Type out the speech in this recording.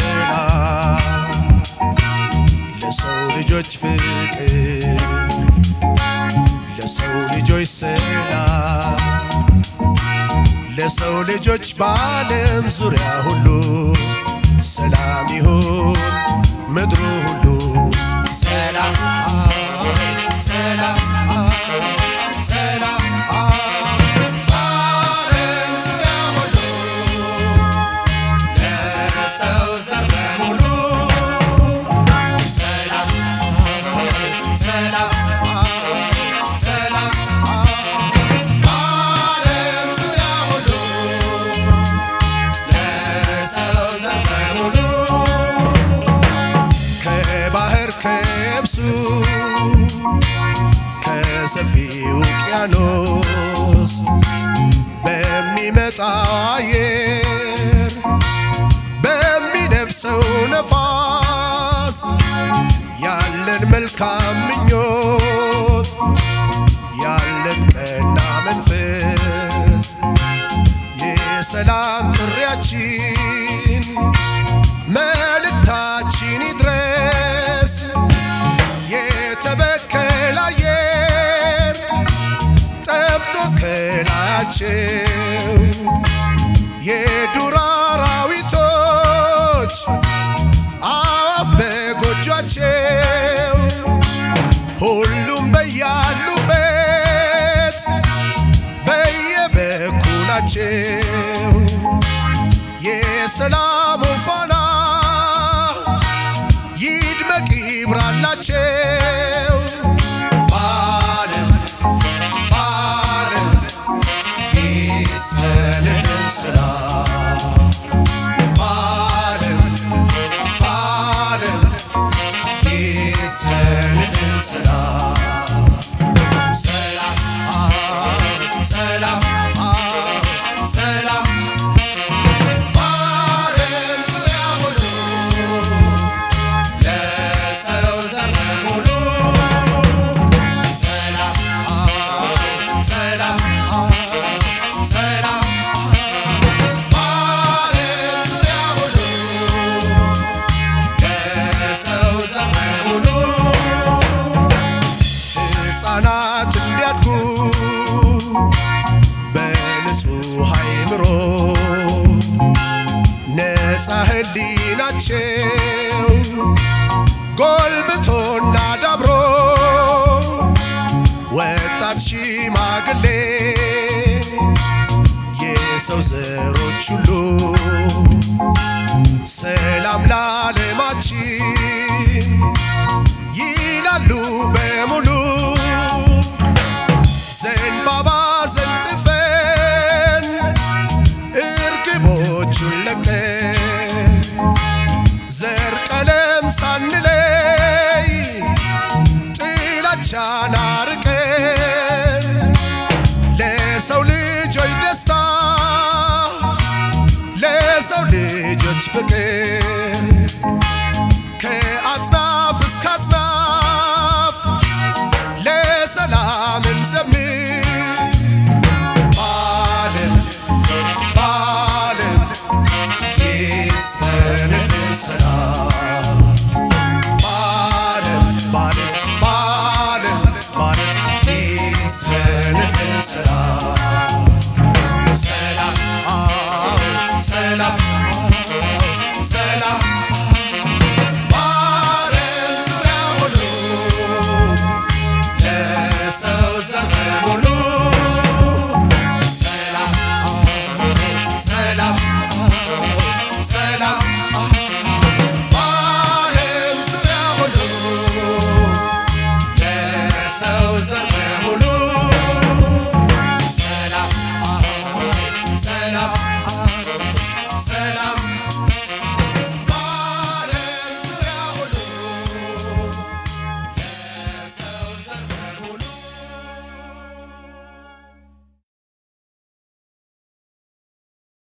ሰላም ለሰው ልጆች ፍቅር ለሰው ልጆች ሰላም ለሰው ልጆች በዓለም ዙሪያ ሁሉ ሰላም ይሁን ምድሩ ሁሉ ሰላም ሰላም ሰላም ከሰፊው ውቅያኖስ በሚመጣ አየር በሚነፍሰው ነፋስ ያለን መልካም ምኞት ያለን ቀና መንፈስ የሰላም ጥሪያችን መልእክታችን ይድረስ የተበከለ አየር ጠፍቶ ከላያቸው የዱር አራዊቶች አዋፍ በጎጇቸው ሁሉም በያሉበት በየበኩላቸው የሰላም ፋና ይድመቅ ይብራላቸው በዓለም ይስፈንልን ሰላም በዓለም ይስፈንልን ሰላም ሰላም ሰላም ሰላም ህሊናቸው ጎልብቶና ዳብሮ ወጣት ሽማግሌ የሰው ዘሮች ሁሉ ሰላም ለዓለማችን ይላሉ በሙሉ